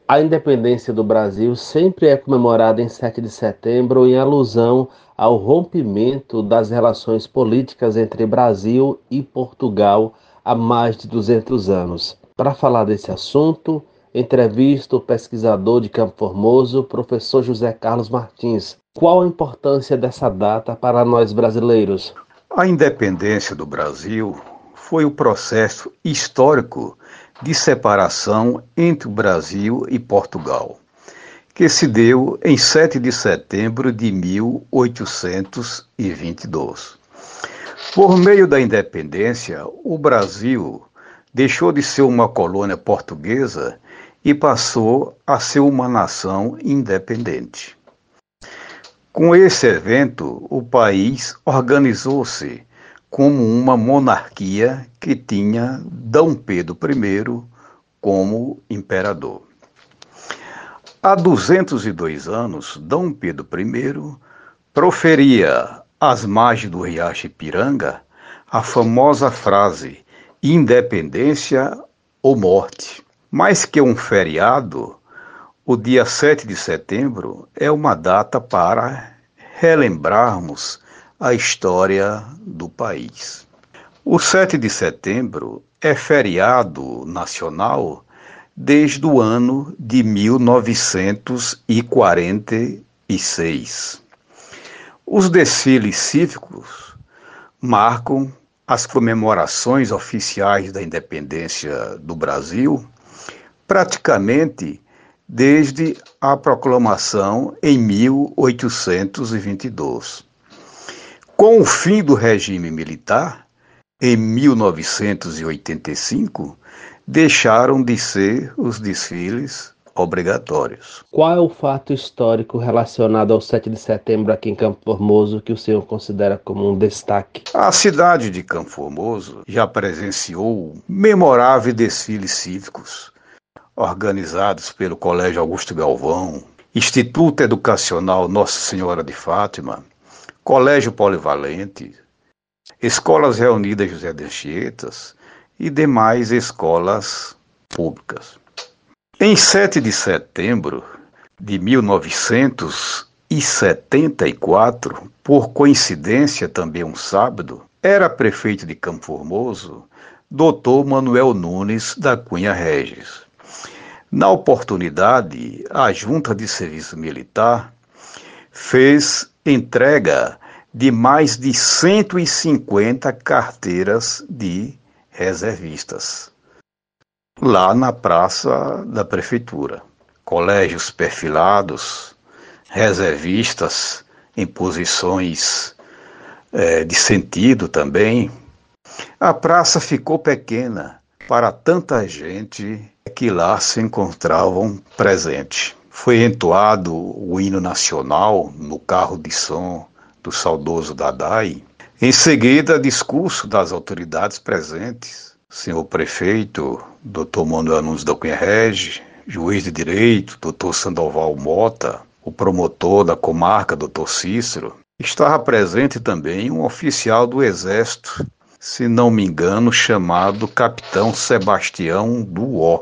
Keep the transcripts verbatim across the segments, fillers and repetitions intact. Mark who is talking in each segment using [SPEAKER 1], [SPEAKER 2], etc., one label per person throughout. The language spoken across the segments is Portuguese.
[SPEAKER 1] A independência do Brasil sempre é comemorada em sete de setembro em alusão ao rompimento das relações políticas entre Brasil e Portugal há mais de duzentos anos. Para falar desse assunto, entrevisto o pesquisador de Campo Formoso, professor José Carlos Martins. Qual a importância dessa data para nós brasileiros?
[SPEAKER 2] A independência do Brasil foi o processo histórico de separação entre o Brasil e Portugal, que se deu em sete de setembro de mil oitocentos e vinte e dois. Por meio da independência, o Brasil deixou de ser uma colônia portuguesa e passou a ser uma nação independente. Com esse evento, o país organizou-se como uma monarquia que tinha Dom Pedro I como imperador. Há duzentos e dois anos, Dom Pedro I proferia às margens do riacho Ipiranga a famosa frase independência ou morte. Mais que um feriado, o dia sete de setembro é uma data para relembrarmos a história do país. O sete de setembro é feriado nacional desde o ano de mil novecentos e quarenta e seis. Os desfiles cívicos marcam as comemorações oficiais da independência do Brasil praticamente desde a proclamação em mil oitocentos e vinte e dois. Com o fim do regime militar, em mil novecentos e oitenta e cinco, deixaram de ser os desfiles obrigatórios.
[SPEAKER 1] Qual é o fato histórico relacionado ao sete de setembro aqui em Campo Formoso que o senhor considera como um destaque?
[SPEAKER 2] A cidade de Campo Formoso já presenciou memoráveis desfiles cívicos organizados pelo Colégio Augusto Galvão, Instituto Educacional Nossa Senhora de Fátima, Colégio Polivalente, Escolas Reunidas José de Anchieta e demais escolas públicas. Em sete de setembro de mil novecentos e setenta e quatro, por coincidência também um sábado, era prefeito de Campo Formoso doutor Manuel Nunes da Cunha Regis. Na oportunidade, a Junta de Serviço Militar fez entrega de mais de cento e cinquenta carteiras de reservistas, lá na praça da prefeitura. Colégios perfilados, reservistas em posições é, de sentido também. A praça ficou pequena para tanta gente que lá se encontravam presente. Foi entoado o hino nacional no carro de som do saudoso Dadai. Em seguida, discurso das autoridades presentes. Senhor prefeito, doutor Manuel Nunes da Cunha Regis, juiz de direito, doutor Sandoval Mota, o promotor da comarca, doutor Cícero. Estava presente também um oficial do Exército, se não me engano, chamado Capitão Sebastião Duó.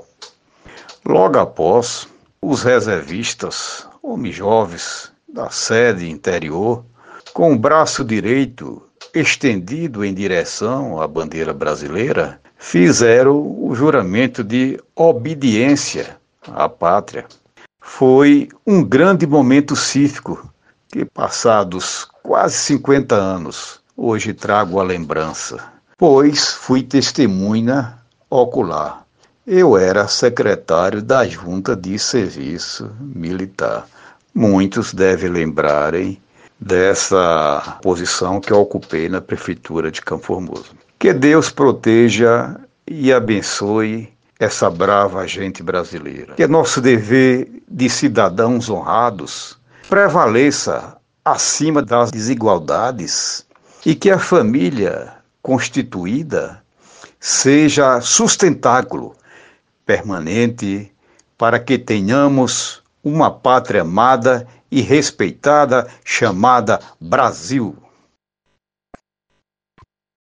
[SPEAKER 2] Logo após, os reservistas, homens jovens da sede interior, com o braço direito estendido em direção à bandeira brasileira, fizeram o juramento de obediência à pátria. Foi um grande momento cívico que, passados quase cinquenta anos, hoje trago a lembrança, pois fui testemunha ocular. Eu era secretário da Junta de Serviço Militar. Muitos devem lembrarem dessa posição que eu ocupei na Prefeitura de Campo Formoso. Que Deus proteja e abençoe essa brava gente brasileira. Que nosso dever de cidadãos honrados prevaleça acima das desigualdades e que a família constituída seja sustentáculo permanente para que tenhamos uma pátria amada e respeitada chamada Brasil.